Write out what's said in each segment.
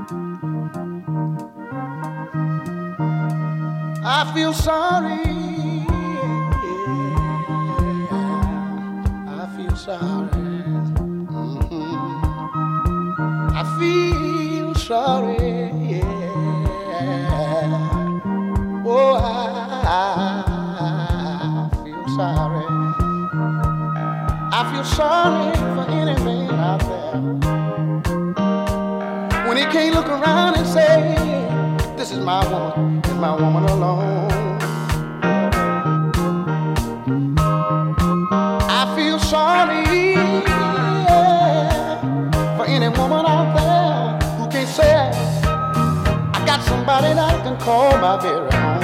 I feel sorry. I feel sorry. I feel sorry. Oh, I feel sorry. I feel sorry for any man out there when he can't look around and say, this is my woman, is my woman alone. I feel sorry for any woman out there who can't say, I got somebody that I can call my very own.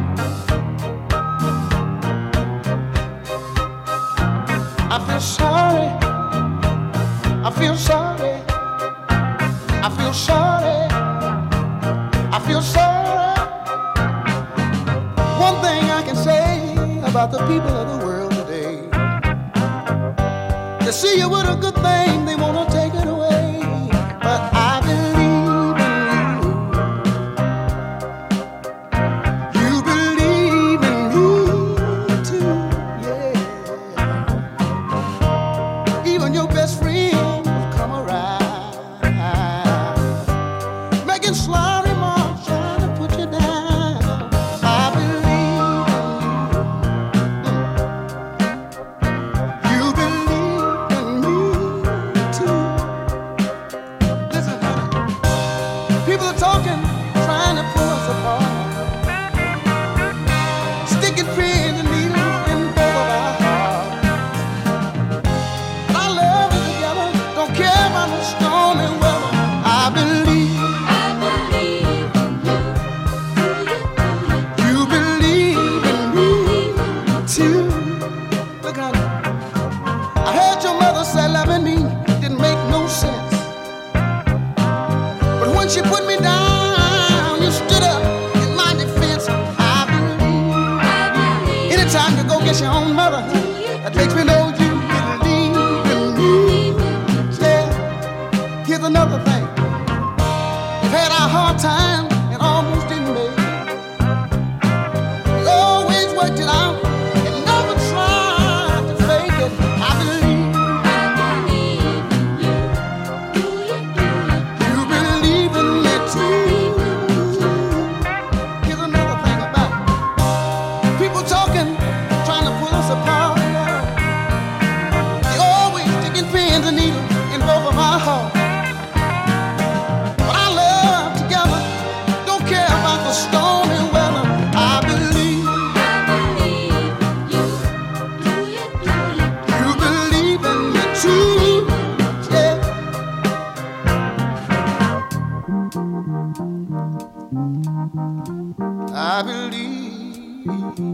I feel sorry. I feel sorry. I feel sorry. I feel sorry. One thing I can say about the people of the world today, they see you with a good thing, they want to take it away. But I believe in you. You believe in me too, yeah. Even your best friend will come around, making sly remarks, trying to put you down. I believe in you. You believe in me too. Listen, honey, people are talking, trying to pull us apart, sticking pins and needles in both of our hearts. But our love is together, don't care about the stormy weather. I believe. You believe in me too. Look, honey, I heard your mother say loving me didn't make no sense. But when she put me down, you stood up in my defense. I believe. Anytime you go get your own mother, that makes me know you believe in me. Yeah. Here's another thing. We've had our hard time and almost didn't make it. We always worked it out and never tried to fake it. I believe. You believe in me too. Here's another thing about it. People talking, trying to pull us apart. They always sticking pins and needles in both of our hearts. But our love together don't care about the stormy weather. I believe. You believe in me too. Yeah. I believe.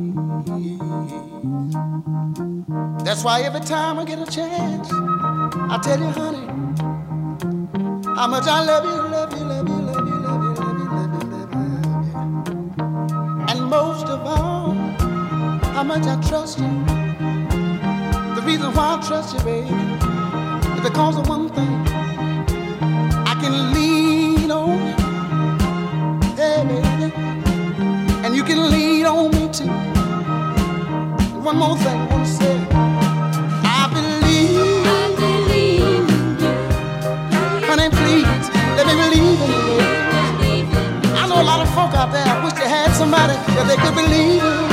That's why every time I get a chance, I tell you, honey, how much I love you, love you, love you, love you, love you, love you, love you, love you, love you. And most of all, how much I trust you. The reason why I trust you, baby, is because of one thing. I can lean on you, hey, baby, and you can lean on me too. And one more thing I want to say. I believe. Honey, please, let me believe in you. I know a lot of folk out there wish they had somebody that they could believe in.